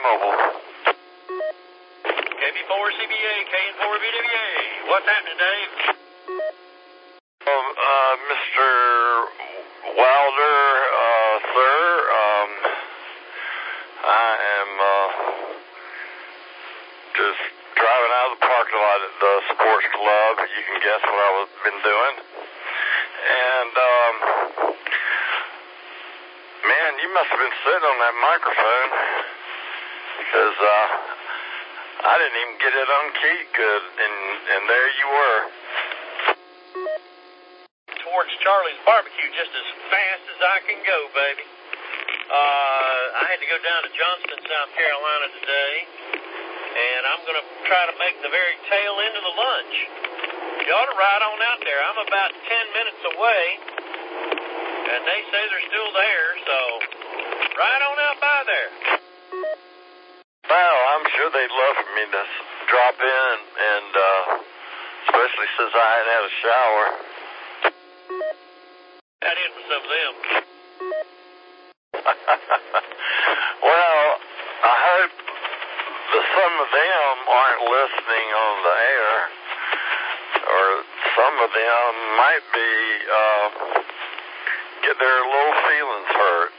Mobile. KB4CBA, KN4VWA. What's happening, Dave? Mr. Wilder, sir, I am just driving out of the parking lot at the sports club. You can guess what I've been doing. And, man, you must have been sitting on that microphone because I didn't even get it unkeyed good, and there you were. Towards Charlie's Barbecue just as fast as I can go, baby. I had to go down to Johnston, South Carolina today, and I'm going to try to make the very tail end of the lunch. You ought to ride on out there. I'm about 10 minutes away, and they say they're still there, so ride on out by there. Well, I'm sure they'd love for me to drop in, and especially since I hadn't had a shower. Got in with some of them. Well, I hope that some of them aren't listening on the air, or some of them might be get their little feelings hurt.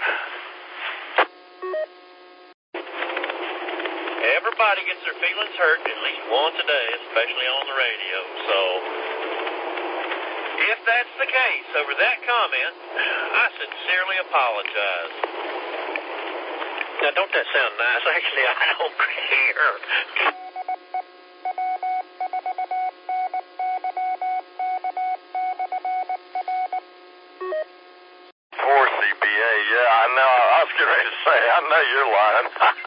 Everybody gets their feelings hurt at least once a day, especially on the radio. So, if that's the case over that comment, I sincerely apologize. Now, don't that sound nice? Actually, I don't care. 4CBA, yeah, I know. I was getting ready to say, I know you're lying.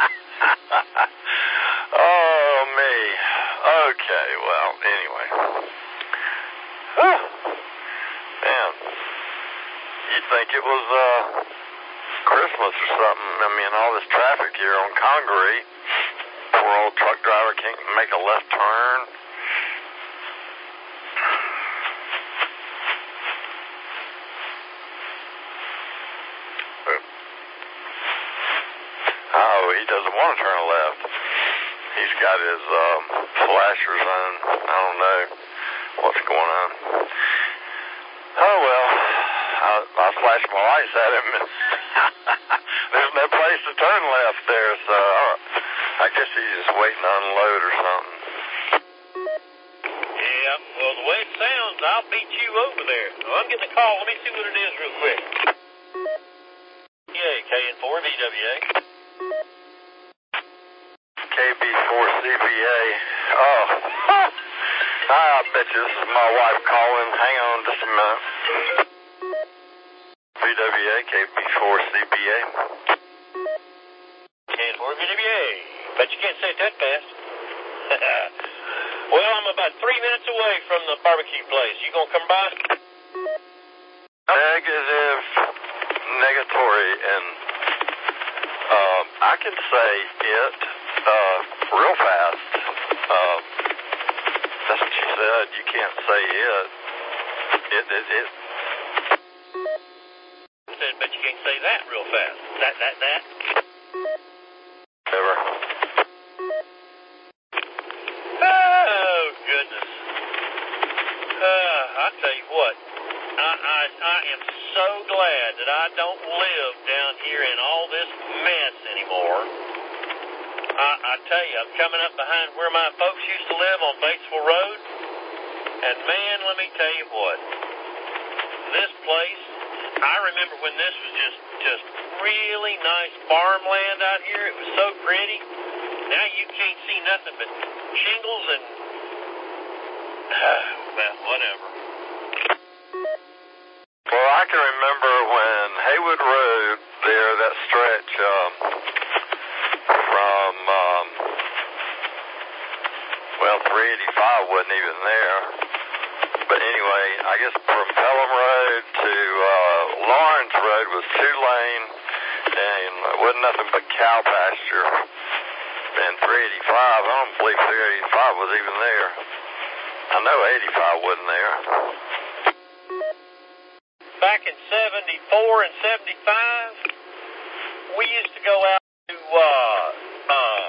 Oh, me. Okay, well, anyway. Whew. Man, you'd think it was Christmas or something. I mean, all this traffic here on Congaree. Poor old truck driver can't make a left turn. Oh, he doesn't want to turn left. He's got his flashers on. I don't know what's going on. Oh, well, I flashed my lights at him, and there's no place to turn left there, so I guess he's just waiting to unload or something. Yeah, well, the way it sounds, I'll beat you over there. Well, I'm getting a call. Let me see what it is real quick. Yeah, KN4VWA. KB4CBA. Oh, I bet you this is my wife calling. Hang on just a minute. VWA, KB4CBA. KN4VWA. Bet you can't say it that fast. Well, I'm about 3 minutes away from the barbecue place. You gonna come by? Negative, negatory, and I can say it real fast. That's what she said. You can't say it. It. Said, but you can't say that real fast. That. Never. Oh, goodness. I tell you what, I am so glad that I don't live down here in all this mess anymore. I tell you, I'm coming up behind where my folks used to live on Batesville Road, and man, let me tell you what, this place, I remember when this was just really nice farmland out here. It was so pretty. Now you can't see nothing but shingles and, well, whatever. Well, I can remember when Haywood Road there, that stretch from, 385 wasn't even there. But anyway, I guess from Pelham Road to Lawrence Road was 2-lane, and it wasn't nothing but cow pasture. And 385, I don't believe 385 was even there. I know 85 wasn't there. Back in 74 and 75, we used to go out to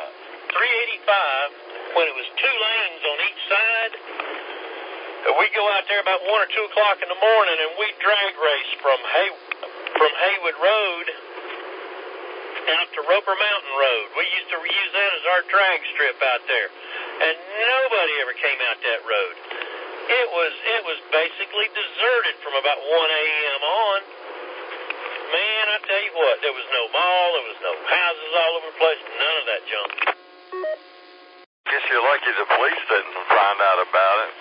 when it was 2 lanes on each side. We go out there about 1 or 2 o'clock in the morning, and we drag race from Haywood Road out to Roper Mountain Road. We used to use that as our drag strip out there, and nobody ever came out that road. It was basically deserted from about 1 a.m. on. Man, I tell you what, there was no mall, there was no houses all over the place, none of that junk. Guess you're lucky the police didn't find out about it.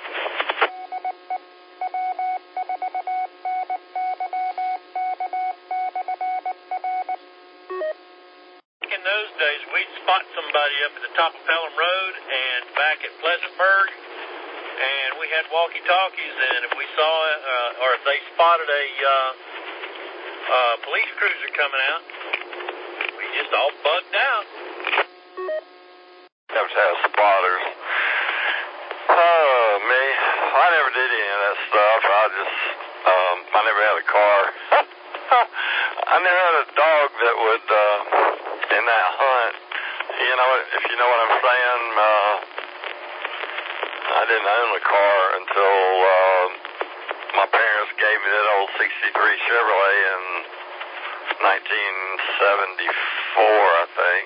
In those days, we'd spot somebody up at the top of Pelham Road and back at Pleasantburg, and we had walkie-talkies, and if we saw or if they spotted a police cruiser coming out, we just all bugged out. Have to have spotters. Oh, me. I never did any of that stuff. I never had a car. I never had a dog that would, in that hunt, you know, if you know what I'm saying, I didn't own a car until my parents gave me that old 63 Chevrolet in 1974, I think.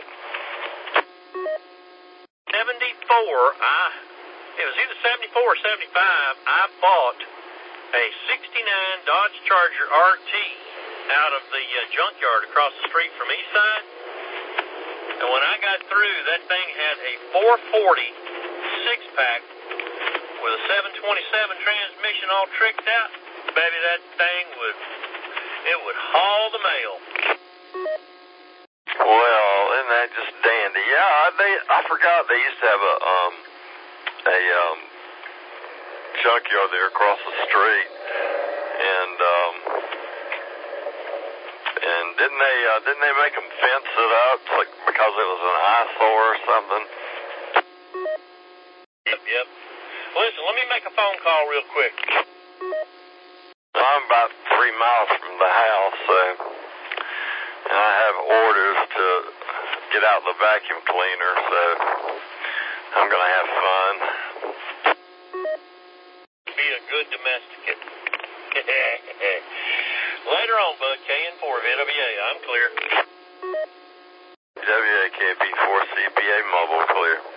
74, it was either 74 or 75, I bought a 69 Dodge Charger RT out of the junkyard across the street from Eastside. And when I got through, that thing had a 440 6-pack with a 727 transmission all tricked out. Baby, that thing would haul the mail. Well, isn't that just dandy? Yeah, I forgot they used to have a junkyard there across the street, and didn't they make them fence it up like because it was an eyesore or something? Yep. Listen, let me make a phone call real quick. I'm about 3 miles from the house, and I have orders to get out the vacuum cleaner, so I'm going to have fun. Be a good domesticate. Later on, bud. KN4 VWA, I'm clear. WAKB4CBA mobile clear.